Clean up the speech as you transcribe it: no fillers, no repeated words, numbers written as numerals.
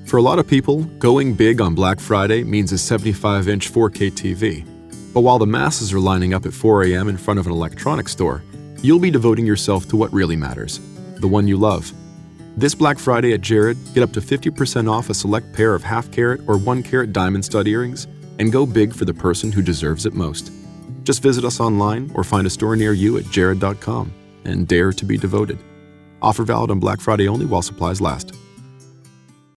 For a lot of people, going big on Black Friday means a 75-inch 4K TV. But while the masses are lining up at 4 a.m. in front of an electronics store, you'll be devoting yourself to what really matters, the one you love. This Black Friday at Jared, get up to 50% off a select pair of half-carat or 1-carat diamond stud earrings and go big for the person who deserves it most. Just visit us online or find a store near you at jared.com and dare to be devoted. Offer valid on Black Friday only while supplies last.